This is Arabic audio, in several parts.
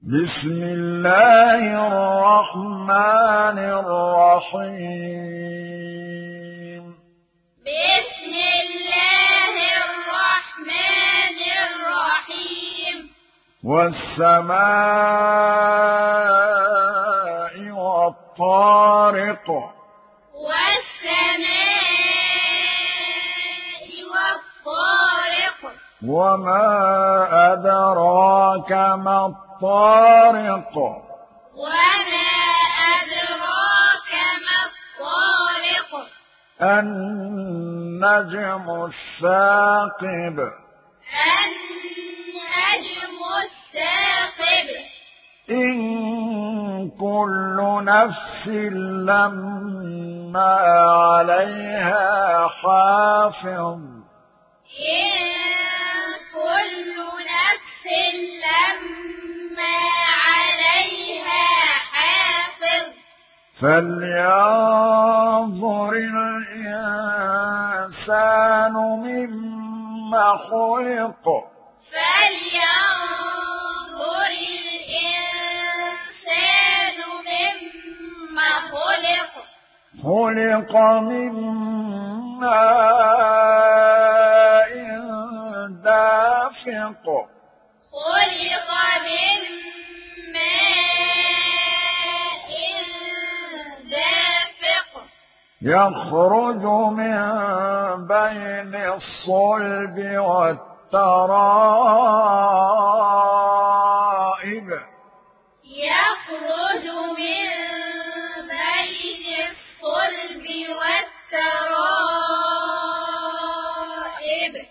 بسم الله الرحمن الرحيم. بسم الله الرحمن الرحيم. والسماء والطارق. والسماء والطارق. وما أدراك ما الطارق. وما أدراك ما الطارق. النجم الثاقب. النجم الثاقب. إن كل نفس لما عليها حافظ. إن كل نفس لما عليها حافظ. فلينظر الإنسان مما خلق. فلينظر الإنسان مما خلق. خلق من ماء دافق. خلق من ماء دافق. يخرج من بين الصلب والترائب. يخرج من بين الصلب والترائب.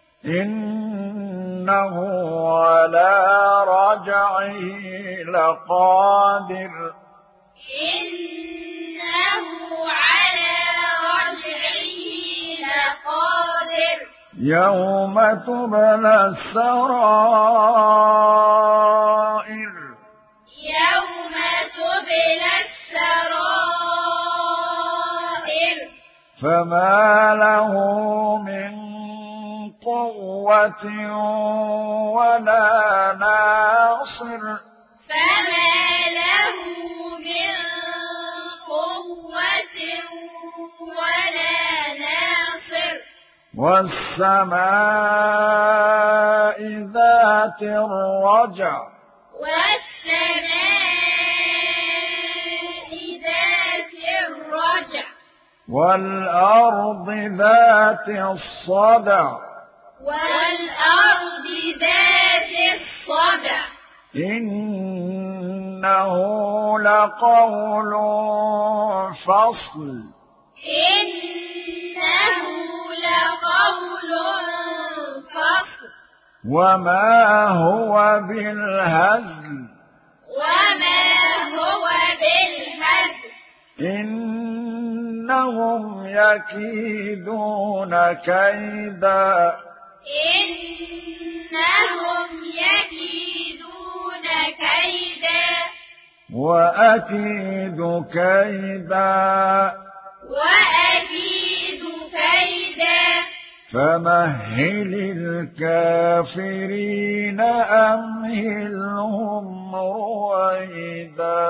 إنه على رجعه لقادر. إنه على رجعه لقادر. يوم تبلى السرائر. يوم تبلى السرائر. فما له من قوة ولا ناصر. فما له من قوة ولا ناصر. والسماء ذات الرجع. والسماء ذات الرجع. والأرض ذات الصدع. والأرض ذات الصدع. إنه لقول فصل. إنه لقول فصل. وما هو بالهزل. وما هو بالهزل. إنهم يكيدون كيدا. إنهم يكيدون كيدا. وأكيد كيدا. وأكيد كيدا. فمهل الكافرين أمهلهم رويدا.